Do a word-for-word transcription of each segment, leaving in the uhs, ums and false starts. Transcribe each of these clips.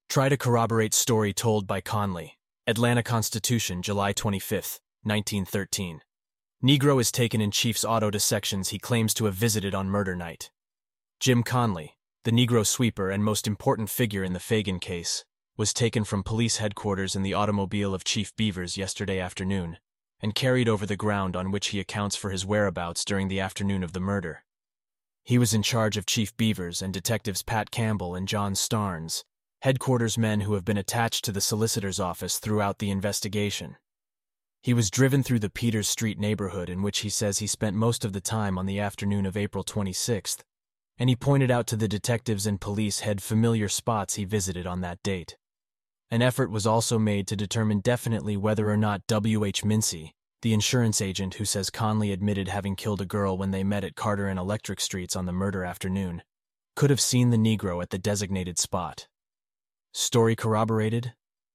Try to corroborate story told by Conley. Atlanta Constitution, July twenty-fifth, nineteen thirteen. Negro is taken in Chief's auto to sections he claims to have visited on murder night. Jim Conley, the Negro sweeper and most important figure in the Fagan case, was taken from police headquarters in the automobile of Chief Beavers yesterday afternoon and carried over the ground on which he accounts for his whereabouts during the afternoon of the murder. He was in charge of Chief Beavers and detectives Pat Campbell and John Starnes, headquarters men who have been attached to the solicitor's office throughout the investigation. He was driven through the Peters Street neighborhood in which he says he spent most of the time on the afternoon of April twenty-sixth, and he pointed out to the detectives and police head familiar spots he visited on that date. An effort was also made to determine definitely whether or not W H Mincy, the insurance agent who says Conley admitted having killed a girl when they met at Carter and Electric Streets on the murder afternoon, could have seen the Negro at the designated spot. Story corroborated?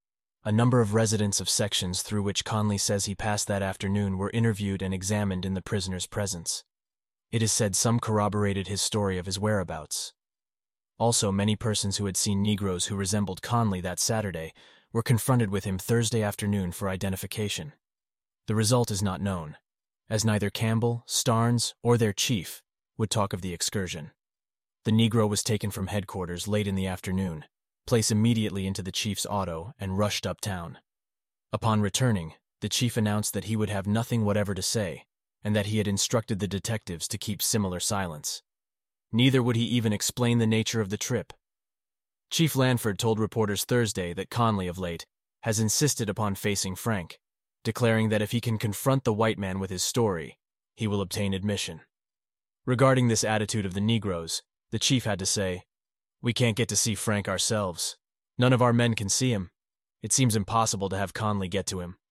A number of residents of sections through which Conley says he passed that afternoon were interviewed and examined in the prisoner's presence. It is said some corroborated his story of his whereabouts. Also, many persons who had seen Negroes who resembled Conley that Saturday were confronted with him Thursday afternoon for identification. The result is not known, as neither Campbell, Starnes, or their chief would talk of the excursion. The Negro was taken from headquarters late in the afternoon, placed immediately into the chief's auto, and rushed uptown. Upon returning, the chief announced that he would have nothing whatever to say, and that he had instructed the detectives to keep similar silence. Neither would he even explain the nature of the trip. Chief Lanford told reporters Thursday that Conley, of late, has insisted upon facing Frank, declaring that if he can confront the white man with his story, he will obtain admission. Regarding this attitude of the Negroes, the chief had to say, "We can't get to see Frank ourselves. None of our men can see him. It seems impossible to have Conley get to him.